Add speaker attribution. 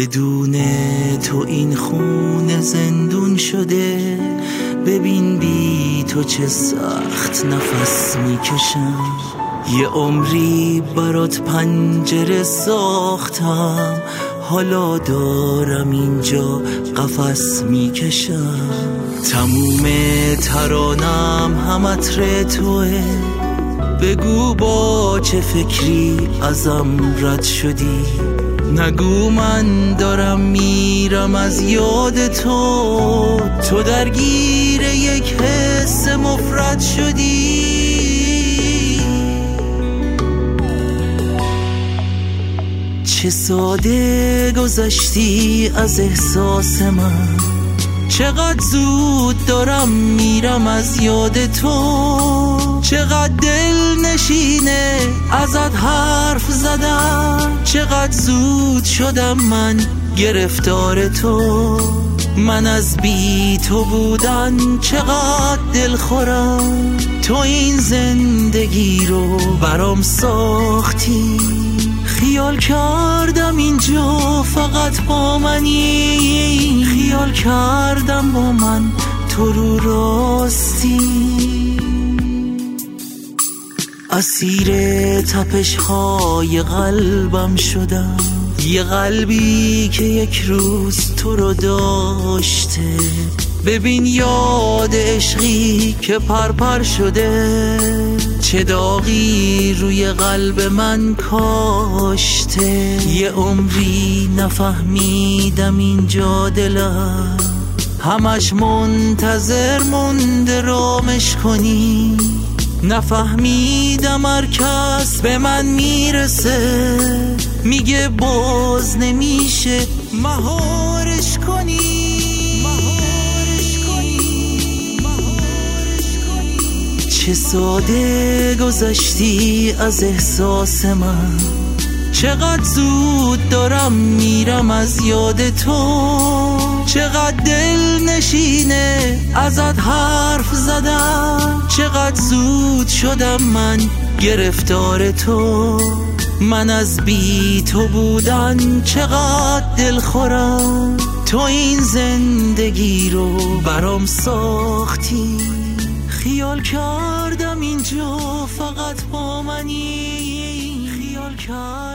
Speaker 1: بدون تو این خونه زندون شده. ببین بی تو چه سخت نفس میکشم. یه عمری برات پنجره ساختم، حالا دارم اینجا قفس میکشم. تموم ترانم هم عطر توه، بگو با چه فکری ازم رد شدی. نگو من دارم میرم از یاد تو، تو درگیر یک حس مفرد شدی. چه ساده گذشتی از احساس من، چقدر زود دارم میرم از یاد تو. چقدر دل نشینه ازت حرف زدم، چقدر زود شدم من گرفتار تو. من از بی تو بودن چقدر دلخورم، تو این زندگی رو برام ساختی. خیال کردم اینجا فقط با منی، خیال کردم با من تو رو راستی. اسیر تپش های قلبم شدم، یه قلبی که یک روز تو رو داشته. ببین یاد عشقی که پرپر شده، چه داغی روی قلب من کاشته. یه عمری نفهمیدم اینجا دلم، همش منتظر مونده رامش کنی. نفهمیدم هر کس به من میرسه، میگه باز نمیشه مهارش کنی. چه ساده گذشتی از احساس من، چقدر زود دارم میرم از یاد تو. چقدر دل نشینه ازت حرف زدم، چقدر زود شدم من گرفتار تو. من از بی تو بودن چقدر دلخورم، تو این زندگی رو برام ساختی. خیال کردم اینجا فقط با منی، خیال کردم